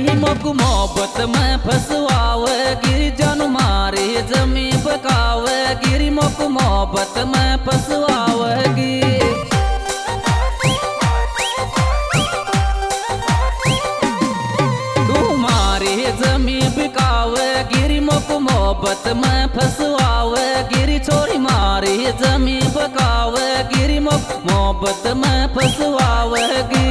Mock मोहब्बत में फसवावेगी जान मारे जमी बकावेगी मोक मोहब्बत में फसवावेगी जमी बिकावेगी मोक मोहब्बत में फसवावेगी छोरी मारी जमी बकावेगी मोक मोहब्बत में फसवावेगी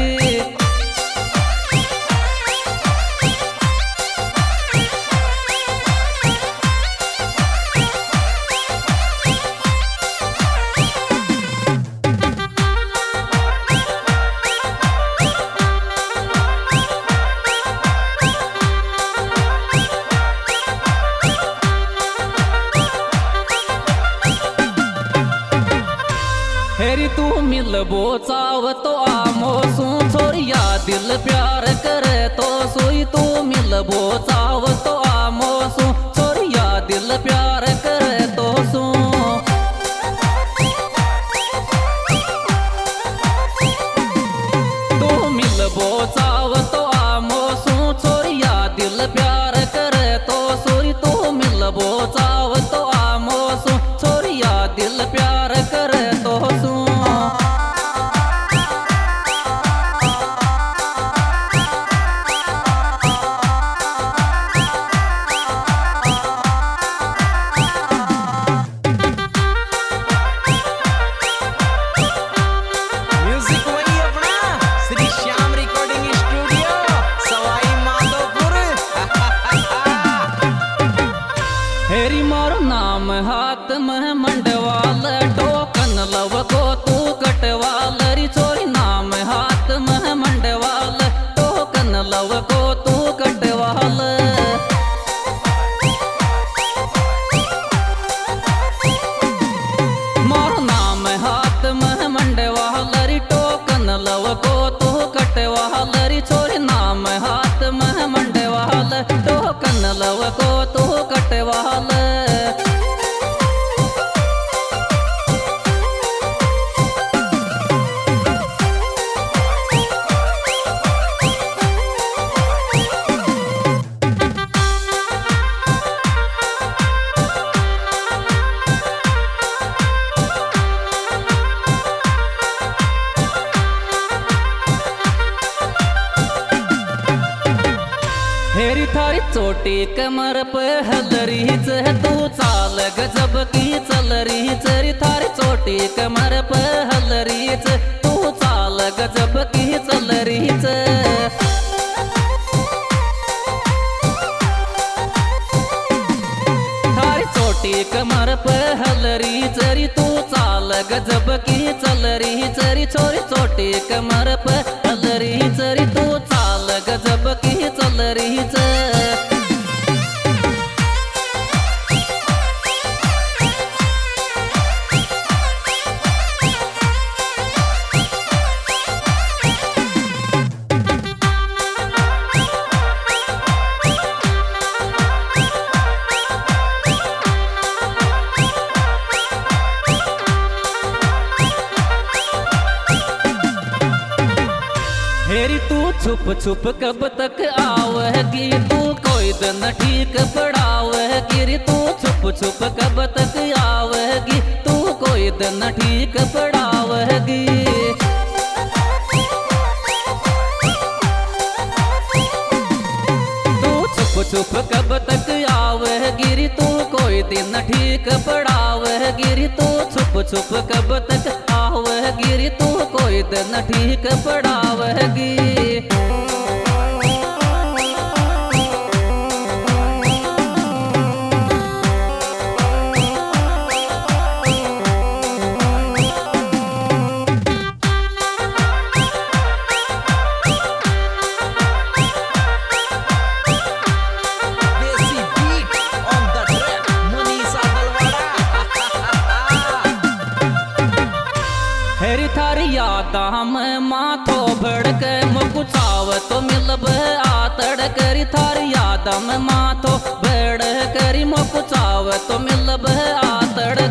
हेरी तू मिलबो चाव तो आमो सू छोरिया दिल प्यार करे तो सोई तू मिलबो चाव तो आमो सू छोरिया दिल प्यार करे तो सू तू मिलबो चाव तो आमो सू छोरिया दिल प्यार करे तो सोई तू मिलबो चाव तो आमो सू छोरिया दिल प्यार करे तो सू हेरी मोर नाम हाथ में मंडवाल टोकन लव को तू कटवाल री छोरी नाम हाथ में मंडवाल टोकन लव को तू कटवाल मोर नाम हाथ में मंडवाल री टोकन लव को तू कटवाल री छोरी नाम हाथ में मंडवाल टोकन लव को तू कटवाल हेरी थारी चोटी कमर पे हलरीच है तू चाल गजब की चल रही चरी थारी चोटी कमर पे हलरीच तू चाल गजब की चल रही थारी चोटी कमर पे हलरी चरी तू चाल गजब की चल रही चरी छोरी चोटी कमर पे हलरी चरी तू चाल गजब की चल रही हेरी तू छुप छुप कब तक आवेगी तू कोई दिन ठीक पड़ावेगी रे तू छुप छुप कब तक आवेगी तू कोई दिन ठीक पड़ावेगी तू छुप छुप कब तक आवेगी रे तू कोई दिन ठीक पड़ावेगी रे तू छुप छुप कब तक आवेगी रे तू कोई दिन ठीक पड़ावेगी हेरी थारी यादा में माथो भड़के मुकुचाव तो मिलब आतड़ करी थारी यादा में माथो भड़ करी मुकुचाव तो मिलब आतड़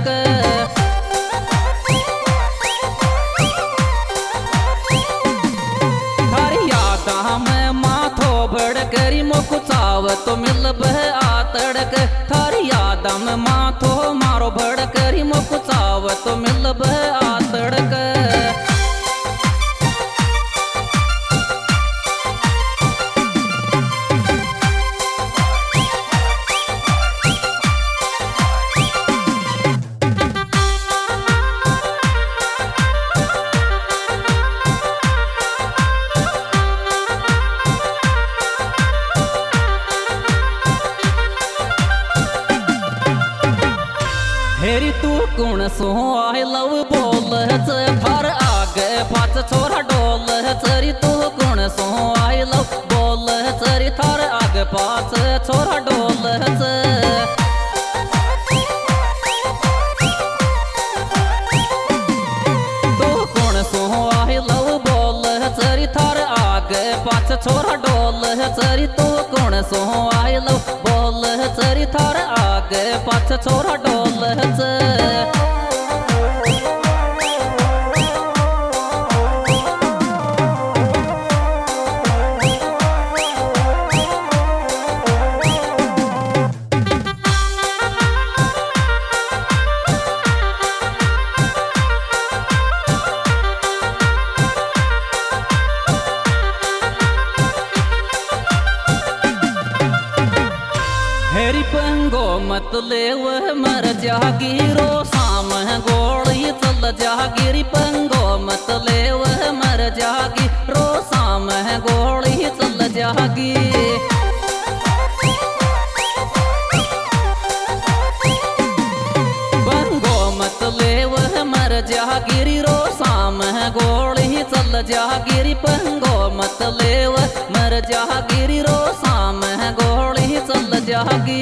थारी यादा में माथो भड़ करी मोकु चाव तो मिल बह आतड़क थारी यादम माथो मारो भड़ करी मोकु चाव तो मिल बह आतड़क। हेरी तू कुण सो आई लव बोल थार आगे पाच छोरा डोल चरी तू कुण सो आई लव बोल चरी थार आगे पाच छोरा डोल तू कुण सो आई लव बोल चरी थार आगे पाच छोरा डोल चरी तू कुण सो आई लव बोल चरी थार आगे पाच छोरा डोल हेरी पंगो मत ले वह मर जागिरो शाम गोली चल जागिरी पंगो मत ले वह मर जागी रो शाम गोली चल जागी। पंगो मत ले वह मर जागिरी रो शाम गोली चल जागिरी पंगो मत ले वह मर जागिरी रो शाम गोली चल जागी।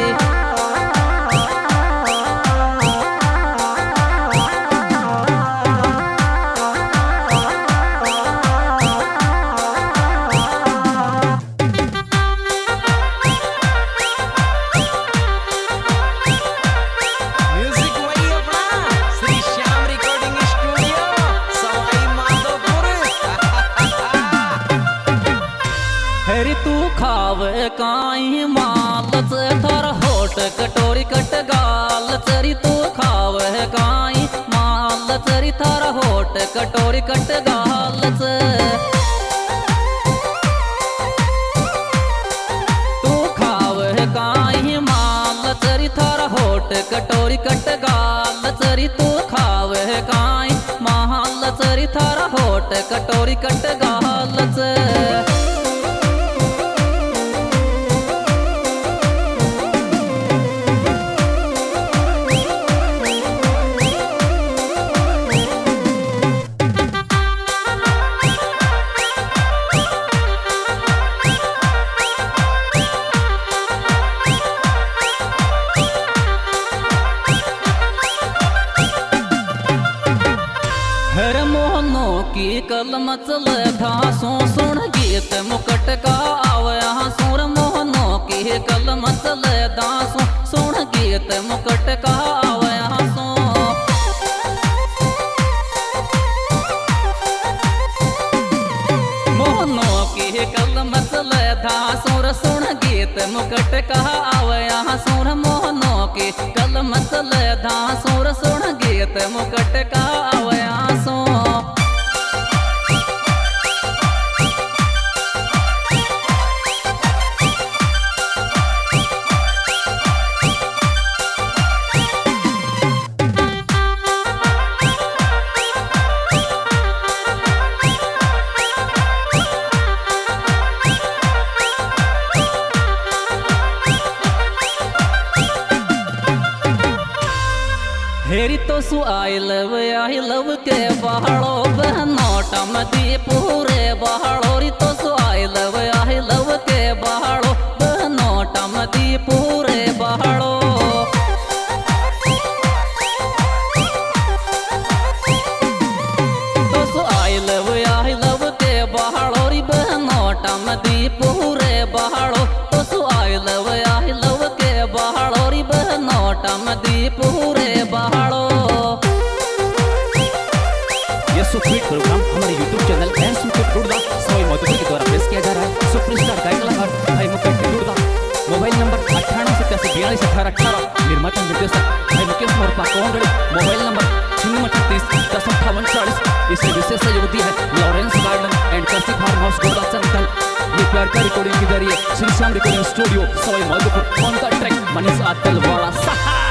हेरी तू खाव काई माल थार होट कटोरी कट गाल चरी तू खाव काई माल चरी थार होट कटोरी कट गाल तू खाव काई माल चरी थार होट कटोरी कट गाल चरी तू खाव काई माल चरी थार होट कटोरी कट गाल हर मोहनों की कलम चल धासों सुन गीत मुकट का आवया सुर मोहनों की कलम चल दासों सुन गीत मुकट का आवया सो मोहनों की कलम चल धासुर सुन गीत मुकट का आवया सुर मोहनों की कलम चल धासुर सुन गीत मुकट का आवया सो। हेरी तो सु आई लव के बहाड़ो बहनोटम दी पूरे बहाड़ो री तो सु आई लव के बहाड़ो बहनोटम दी पूरे बहाड़ो तो सु आई लव के बहाड़ो री बहनोटम दी पूरे बहाड़ो तो सु आई लव के बहाड़ो री बहनोटम दी पूरे बहाड़ो। यह सुपरहिट प्रोग्राम हमारे YouTube चैनल एंड सुपर के द्वारा प्रेस किया जा रहा है। सुपरस्टार गायक कलाकार 22/18/18 निर्माता निर्देशक मुकेश मोरपा कोंगड़ी मोबाइल नंबर 0638 इसे विशेष सहयोग दिया है लॉरेंस गार्डन एंड कर्सी फार्म हाउस गोदा चंदन। ये प्यार का रिकॉर्डिंग के जरिए Shri Shyam recording studio Sawai Madhopur on the track Manish आतल वाला।